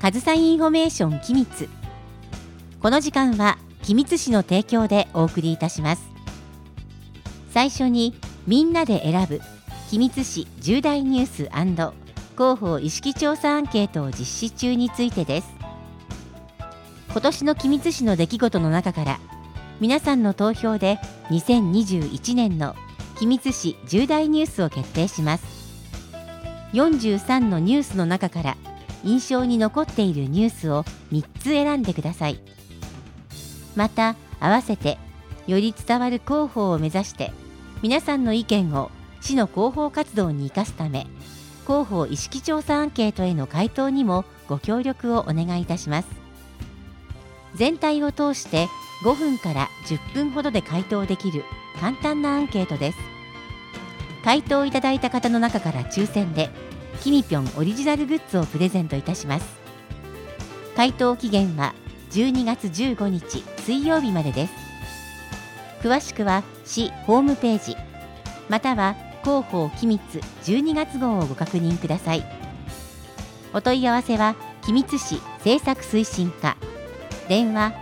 上総インフォメーション君津。この時間は君津市の提供でお送りいたします。最初にみんなで選ぶ君津市重大ニュース&広報意識調査アンケートを実施中についてです。今年の君津市の出来事の中から皆さんの投票で2021年の君津市重大ニュースを決定します。43のニュースの中から印象に残っているニュースを3つ選んでください。また合わせてより伝わる広報を目指して皆さんの意見を市の広報活動に生かすため、広報意識調査アンケートへの回答にもご協力をお願いいたします。全体を通して5分から10分ほどで回答できる簡単なアンケートです。回答いただいた方の中から抽選できみぴょんオリジナルグッズをプレゼントいたします。回答期限は12月15日水曜日までです。詳しくは市ホームページまたは広報君津12月号をご確認ください。お問い合わせは君津市政策推進課、電話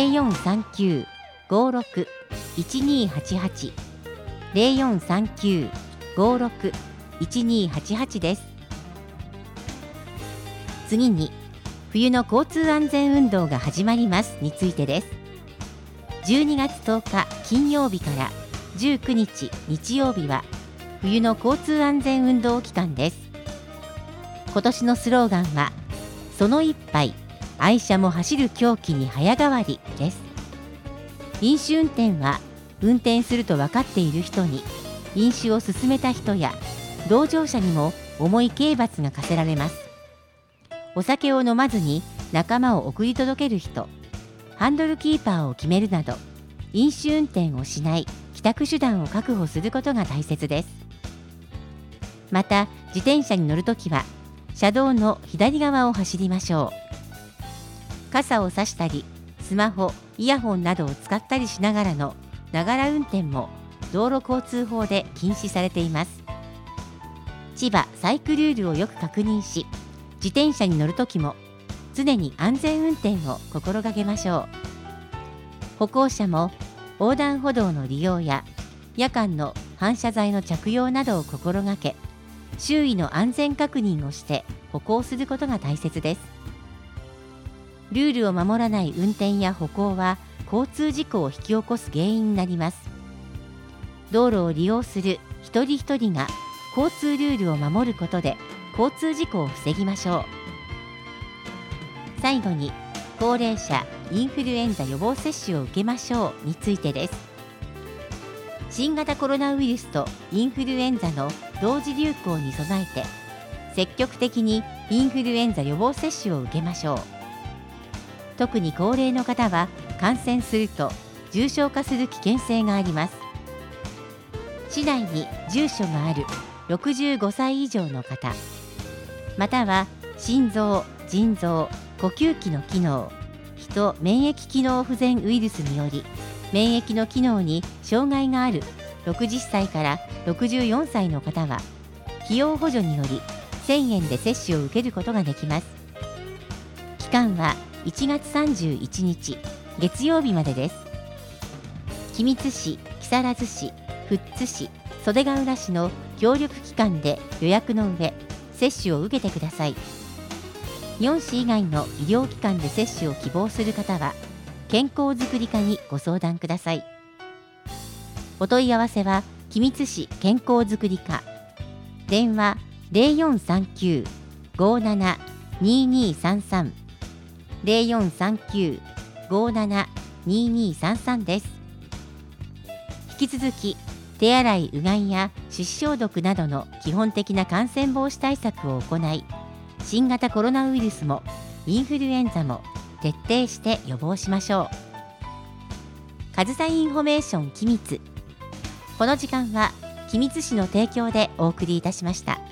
0439-56-1288 0439-56-1288 です。次に冬の交通安全運動が始まりますについてです。12月10日金曜日から19日日曜日は冬の交通安全運動期間です。今年のスローガンはその一杯愛車も走る狂気に早変わりです。飲酒運転は運転すると分かっている人に飲酒を勧めた人や同乗者にも重い刑罰が課せられます。お酒を飲まずに仲間を送り届ける人、ハンドルキーパーを決めるなど飲酒運転をしない帰宅手段を確保することが大切です。また自転車に乗るときは車道の左側を走りましょう。傘を差したりスマホ、イヤホンなどを使ったりしながらのながら運転も道路交通法で禁止されています。千葉サイクルールをよく確認し、自転車に乗るときも常に安全運転を心がけましょう。歩行者も横断歩道の利用や夜間の反射材の着用などを心がけ、周囲の安全確認をして歩行することが大切です。ルールを守らない運転や歩行は交通事故を引き起こす原因になります。道路を利用する一人一人が交通ルールを守ることで交通事故を防ぎましょう。最後に高齢者インフルエンザ予防接種を受けましょうについてです。新型コロナウイルスとインフルエンザの同時流行に備えて積極的にインフルエンザ予防接種を受けましょう。特に高齢の方は感染すると重症化する危険性があります。市内に住所がある65歳以上の方、または心臓、腎臓、呼吸器の機能、人免疫機能不全ウイルスにより免疫の機能に障害がある60歳から64歳の方は費用補助により1000円で接種を受けることができます。期間は1月31日月曜日までです。君津市、木更津市、富津市、袖ケ浦市の協力機関で予約の上接種を受けてください。4市以外の医療機関で接種を希望する方は健康づくり課にご相談ください。お問い合わせは君津市健康づくり課、電話 0439-57-2233 0439-57-2233 です。引き続き手洗い、うがいや手指消毒などの基本的な感染防止対策を行い、新型コロナウイルスもインフルエンザも徹底して予防しましょう。上総インフォメーション君津。この時間は君津市の提供でお送りいたしました。